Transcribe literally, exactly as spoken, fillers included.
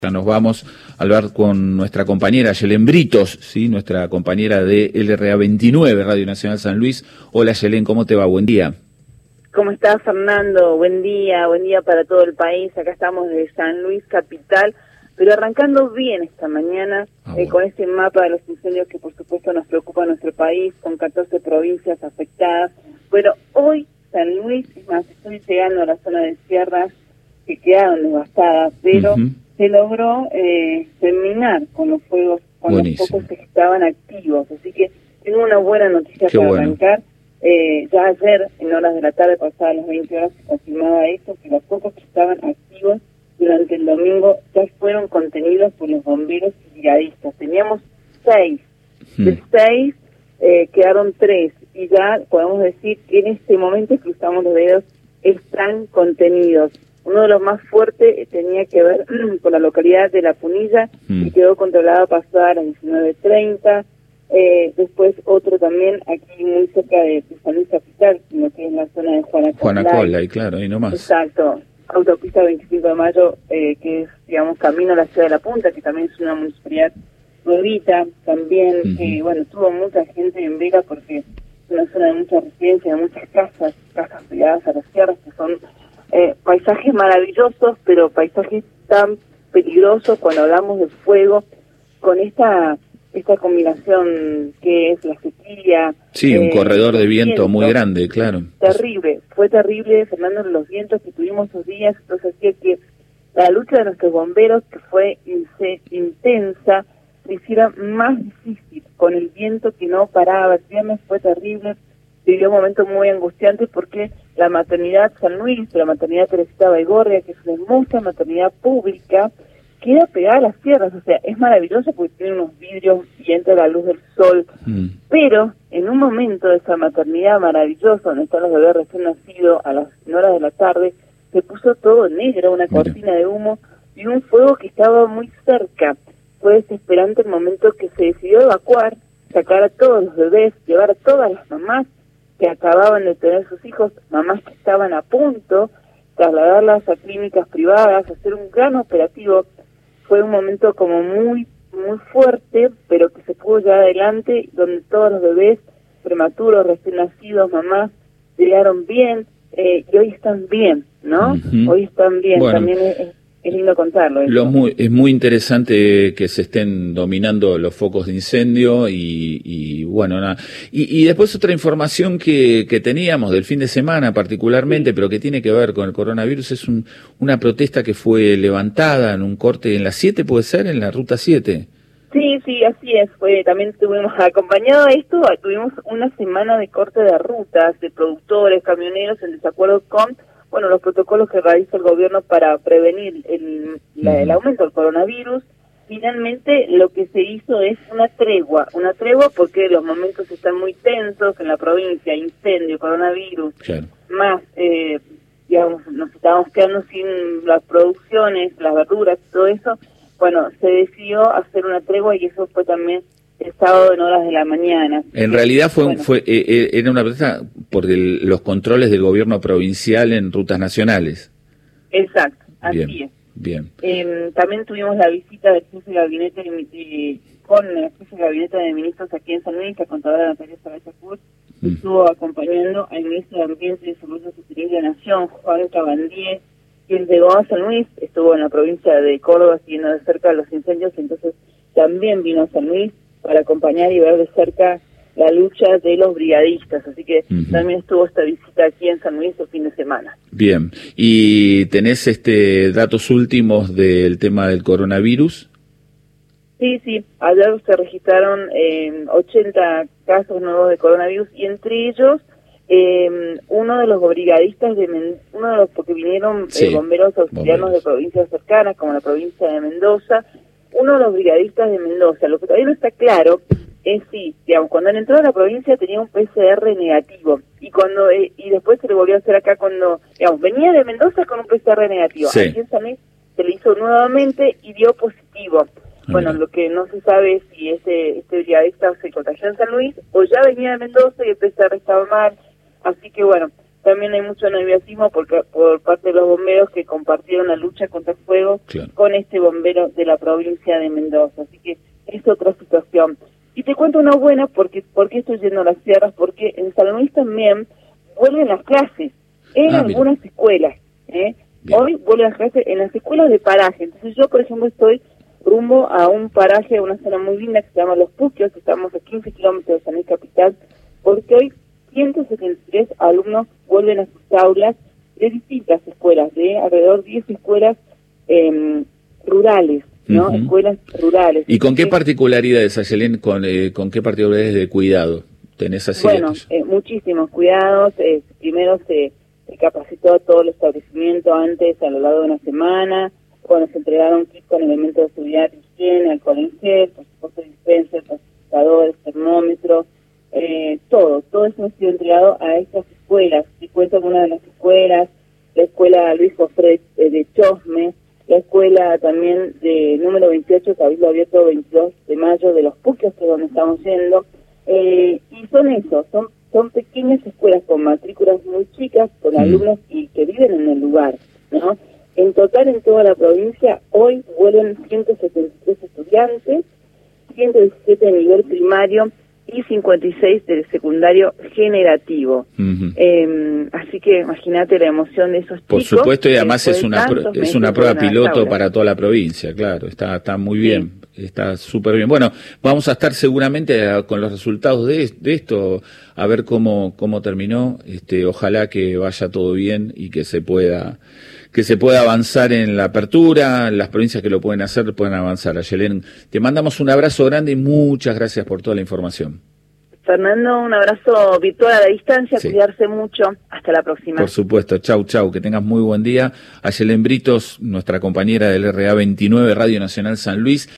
Nos vamos a hablar con nuestra compañera Yelén Britos, ¿sí? Nuestra compañera de L R A veintinueve, Radio Nacional San Luis. Hola Yelén, ¿cómo te va? Buen día. ¿Cómo estás, Fernando? Buen día, buen día para todo el país. Acá estamos desde San Luis, capital, pero arrancando bien esta mañana, ah, bueno. eh, con este mapa de los incendios que por supuesto nos preocupa a nuestro país, con catorce provincias afectadas. Bueno, hoy San Luis, es más, estoy llegando a la zona de sierras que quedaron devastadas, pero... Uh-huh. se logró eh, terminar con los fuegos, con Buenísimo. los focos que estaban activos. Así que tengo una buena noticia Qué para bueno. arrancar. Eh, ya ayer, en horas de la tarde, pasadas las veinte horas, se confirmaba eso, que los focos que estaban activos durante el domingo ya fueron contenidos por los bomberos y brigadistas. Teníamos seis. Hmm. De seis eh, quedaron tres. Y ya podemos decir que en este momento, cruzamos los dedos, están contenidos. Uno de los más fuertes tenía que ver con la localidad de La Punilla, mm. y quedó controlado pasada a las diecinueve treinta. Eh, después otro también aquí muy cerca de, de San Luis Capital, lo que es la zona de Juana Cola. Juana Cola, y claro, ahí nomás. Exacto. Autopista veinticinco de mayo, eh, que es, digamos, camino a la ciudad de La Punta, que también es una municipalidad nuevita. También, mm-hmm. eh, bueno, tuvo mucha gente en Vega porque es una zona de mucha residencia, de muchas casas, casas pegadas a las sierras, que son... Eh, paisajes maravillosos, pero paisajes tan peligrosos cuando hablamos de fuego, con esta esta combinación que es la sequía. Sí, eh, un corredor de viento, viento muy grande, claro. Terrible, fue terrible, Fernando, los vientos que tuvimos esos días, entonces hacía que la lucha de nuestros bomberos, que fue intensa, se hiciera más difícil, con el viento que no paraba. El viernes fue terrible, vivió un momento muy angustiante porque la maternidad San Luis, la maternidad Teresita Baigorria, que es una hermosa maternidad pública, queda pegada a las sierras. O sea, es maravilloso porque tiene unos vidrios y entra la luz del sol, mm. pero en un momento de esa maternidad maravillosa, donde están los bebés recién nacidos, a las horas de la tarde, se puso todo negro, una Mira. cortina de humo y un fuego que estaba muy cerca. Fue desesperante el momento que se decidió evacuar, sacar a todos los bebés, llevar a todas las mamás que acababan de tener sus hijos, mamás que estaban a punto, trasladarlas a clínicas privadas, hacer un gran operativo. Fue un momento como muy, muy fuerte, pero que se pudo llevar adelante, donde todos los bebés prematuros, recién nacidos, mamás, llegaron bien, eh, y hoy están bien, ¿no? Uh-huh. Hoy están bien, bueno. También es, es Es lindo contarlo. Lo muy, es muy interesante que se estén dominando los focos de incendio y, y bueno, nada. Y, y después otra información que, que teníamos del fin de semana particularmente, sí. pero que tiene que ver con el coronavirus, es un, una protesta que fue levantada en un corte en la siete, ¿puede ser? En la ruta siete. Sí, sí, así es. Fue, también estuvimos acompañado de esto, tuvimos una semana de corte de rutas, de productores, camioneros, en desacuerdo con... bueno, los protocolos que realiza el gobierno para prevenir el, la, el aumento del coronavirus. Finalmente lo que se hizo es una tregua, una tregua porque los momentos están muy tensos en la provincia, incendio, coronavirus, claro. más, eh, digamos, nos estábamos quedando sin las producciones, las verduras, todo eso. Bueno, se decidió hacer una tregua y eso fue también el sábado en horas de la mañana. En realidad fue, bueno. fue eh, era una protesta por el, los controles del gobierno provincial en rutas nacionales. Exacto, así bien, es. Bien. Eh, también tuvimos la visita del jefe de gabinete eh, con el jefe de gabinete de ministros aquí en San Luis, la contadora Natalia Saraya Cruz, mm. estuvo acompañando al ministro de Ambiente y Salud Sostenible de la Nación, Juan Cabandier, quien llegó a San Luis, estuvo en la provincia de Córdoba siguiendo de cerca los incendios, entonces también vino a San Luis para acompañar y ver de cerca la lucha de los brigadistas, así que uh-huh. también estuvo esta visita aquí en San Luis el fin de semana. Bien, ¿y tenés este datos últimos del tema del coronavirus? Sí, sí, ayer se registraron eh, ochenta casos nuevos de coronavirus y entre ellos eh, uno de los brigadistas, de Men- uno de los porque vinieron sí, eh, bomberos auxilianos bomberos. de provincias cercanas como la provincia de Mendoza, uno de los brigadistas de Mendoza. Lo que todavía no está claro es si, digamos, cuando él entró a la provincia tenía un P C R negativo y cuando eh, y después se le volvió a hacer acá cuando, digamos, venía de Mendoza con un P C R negativo. Sí. Aquí en San Luis se le hizo nuevamente y dio positivo. Ah, bueno, mira. Lo que no se sabe es si este, este brigadista se contagió en San Luis o ya venía de Mendoza y el P C R estaba mal. Así que bueno, también hay mucho nerviosismo porque, por parte de los bomberos que compartieron la lucha contra el fuego claro. con este bombero de la provincia de Mendoza. Así que es otra situación. Y te cuento una buena, porque, porque estoy yendo a las sierras, porque en San Luis también vuelven las clases en ah, algunas bien. escuelas. ¿eh? Hoy vuelven las clases en las escuelas de paraje. Entonces yo, por ejemplo, estoy rumbo a un paraje, a una zona muy linda que se llama Los Puquios, estamos a quince kilómetros de San Luis Capital, porque hoy ciento setenta y tres alumnos vuelven a sus aulas de distintas escuelas, de alrededor de diez escuelas eh, rurales, ¿no? Uh-huh. Escuelas rurales. ¿Y con qué particularidades, Ayelén, con, eh, con qué particularidades de cuidado tenés así? Bueno, eh, muchísimos cuidados. Eh, primero se, se capacitó a todo el establecimiento antes, a lo largo de una semana, cuando se entregaron kits con elementos de seguridad, higiene, alcohol en gel, por supuesto dispenser, pacificadores, termómetros, eh, todo, todo eso ha sido entregado a estas escuelas. Si cuento con una de las escuelas, la escuela Luis Jofre eh, de Chosme, la escuela también de número veintiocho, Cabildo Abierto, veintidós de mayo, de Los Puquios, que es donde estamos yendo, eh, y son eso, son son pequeñas escuelas con matrículas muy chicas, con mm. alumnos y que viven en el lugar, ¿no? En total, en toda la provincia, hoy vuelven ciento setenta y tres estudiantes, ciento diecisiete de nivel primario y cincuenta y seis del secundario generativo. Uh-huh. Eh, así que imagínate la emoción de esos chicos. Por supuesto, y además es una pro, es una prueba piloto para toda la provincia, claro, está está muy bien, sí. Está súper bien. Bueno, vamos a estar seguramente a, con los resultados de, de esto, a ver cómo cómo terminó. Este, ojalá que vaya todo bien y que se pueda que se pueda avanzar en la apertura, las provincias que lo pueden hacer pueden avanzar. Ayelén, te mandamos un abrazo grande y muchas gracias por toda la información. Fernando, un abrazo virtual a la distancia, sí. Cuidarse mucho, hasta la próxima. Por supuesto, chau, chau, que tengas muy buen día. Ayelén Britos, nuestra compañera del R A veintinueve, Radio Nacional San Luis.